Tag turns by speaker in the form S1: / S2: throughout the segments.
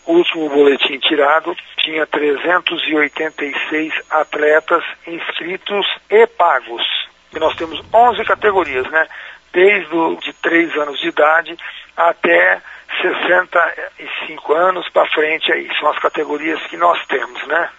S1: último boletim tirado, tinha 386 atletas inscritos e pagos. E nós temos 11 categorias, né? Desde de 3 anos de idade até 65 anos para frente aí. São as categorias que nós temos, né?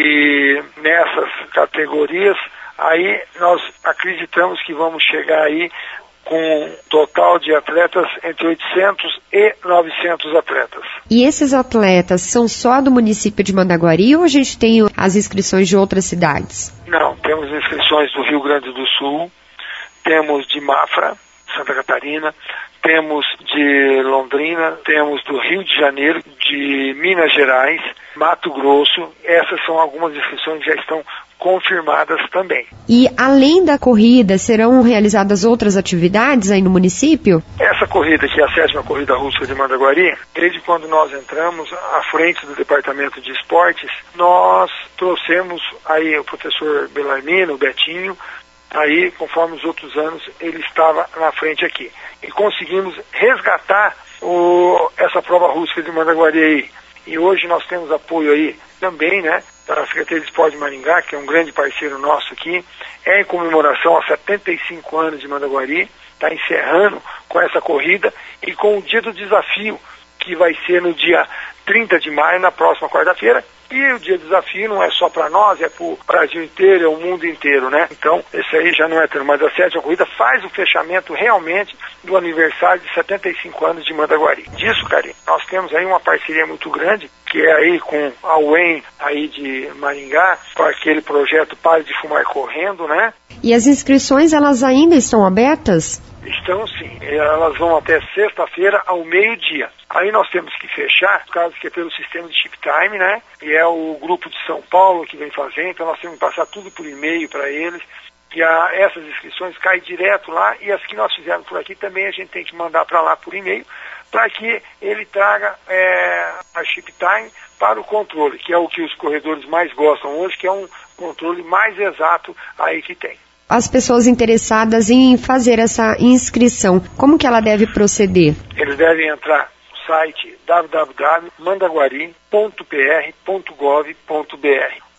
S1: E nessas categorias, aí nós acreditamos que vamos chegar aí com um total de atletas entre 800 e 900 atletas.
S2: E esses atletas são só do município de Mandaguari ou a gente tem as inscrições de outras cidades?
S1: Não, temos inscrições do Rio Grande do Sul, temos de Mafra, Santa Catarina, temos de Londrina, temos do Rio de Janeiro, de Minas Gerais, Mato Grosso. Essas são algumas inscrições que já estão confirmadas também.
S2: E além da corrida, serão realizadas outras atividades aí no município?
S1: Essa corrida, que é a 7ª corrida rústica de Mandaguari, desde quando nós entramos à frente do Departamento de Esportes, nós trouxemos aí o professor Belarmino, o Betinho, aí, conforme os outros anos, ele estava na frente aqui. E conseguimos resgatar essa prova rústica de Mandaguari aí. E hoje nós temos apoio aí também, né, da Secretaria de Esporte de Maringá, que é um grande parceiro nosso aqui. É em comemoração a 75 anos de Mandaguari, está encerrando com essa corrida e com o dia do desafio, que vai ser no dia 30 de maio, na próxima quarta-feira. E o dia do desafio não é só para nós, é para o Brasil inteiro, é o mundo inteiro, né? Então, esse aí já não é termo, mas a 7ª corrida faz o fechamento realmente do aniversário de 75 anos de Mandaguari. Disso, Karine, nós temos aí uma parceria muito grande, que é aí com a UEM aí de Maringá, com aquele projeto Pare de Fumar Correndo, né?
S2: E as inscrições, elas ainda estão abertas?
S1: Estão sim, elas vão até sexta-feira ao meio-dia. Aí nós temos que fechar, caso que é pelo sistema de chip time, né? E é o grupo de São Paulo que vem fazer, então nós temos que passar tudo por e-mail para eles. E essas inscrições caem direto lá, e as que nós fizemos por aqui também a gente tem que mandar para lá por e-mail, para que ele traga a chip time para o controle, que é o que os corredores mais gostam hoje, que é um controle mais exato aí que tem.
S2: As pessoas interessadas em fazer essa inscrição, como que ela deve proceder?
S1: Eles devem entrar no site www.mandaguari.pr.gov.br